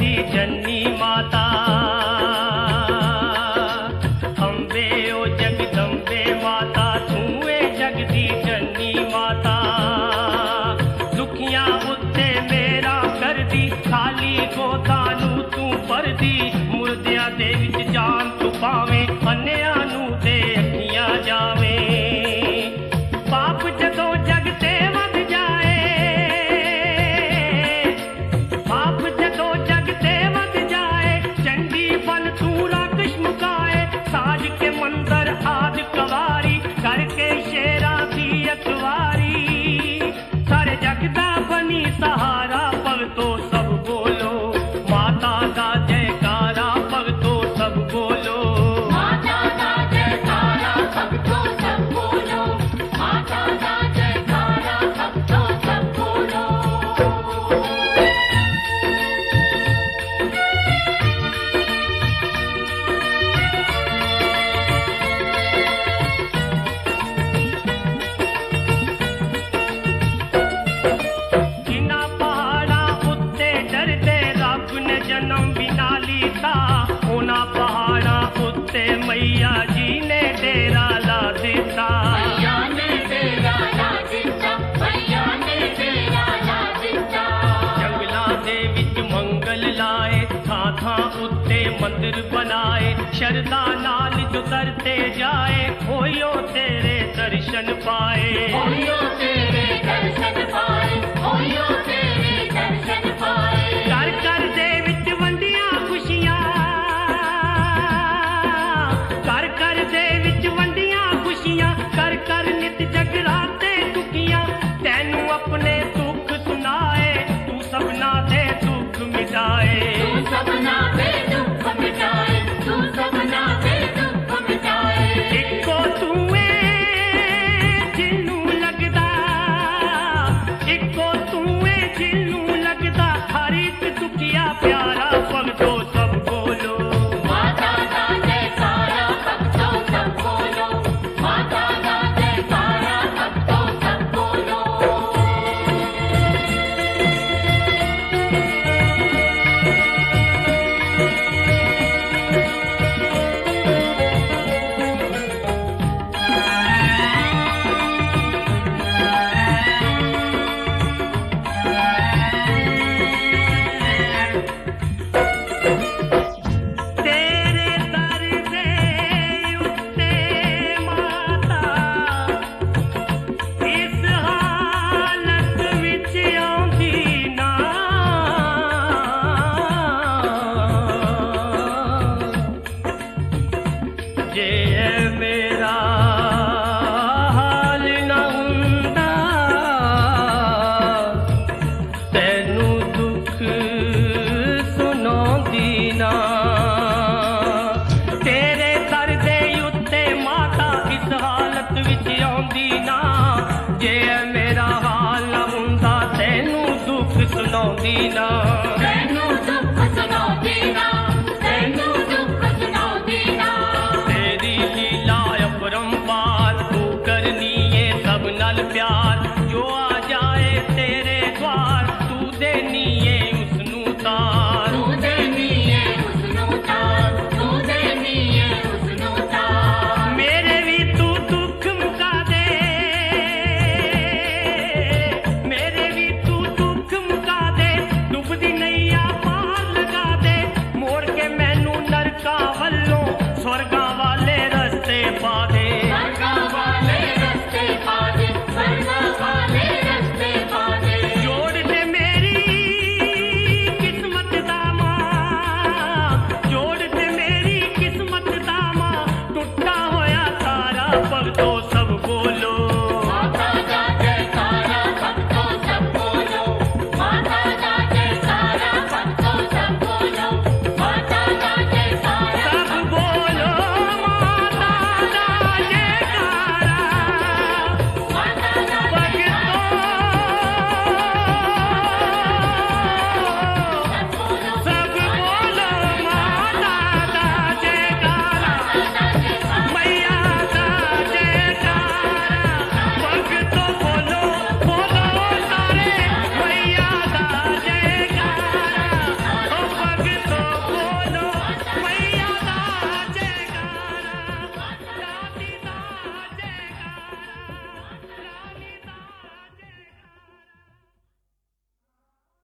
दी जननी माता। अम्बे ओ जगदम्बे माता तू ए जग दी जननी माता। दुखियां उत्ते मेरा कर दी खाली गोदा नू तू भर दी। मुर्दियां दे विच जान तू पावे अन्नियां नू ते अखियां जावे। पाप जदों जग ते वध जाए, पाप जदों जग ते वध जाए, चंडी बन तू राक्षस मुकाए। साज के मंदर आद कवारी करके शेरा दी अखबारी। सारे जग दा बनी सहारा भगतो सब बोलो माता दा जयकारा। भगतो सब बोलो माता दा जयकारा। भगतो सब बोलो माता दा जयकारा। भगतो सब बोलो। जिन्ना पहाड़ा उत्ते डरदे रब ने जन्म बिना लीता। उन्हां पहाड़ा उत्ते मैया जी ने डेरा ला दिता। मैया ने डेरा ला दिता। मैया ने डेरा ला दिता। जंगलां दे विच मंगल लाए, थां थां उत्ते मंदिर बनाए। शरदा नाल जो करते जाए होइयो तेरे दर्शन पाए।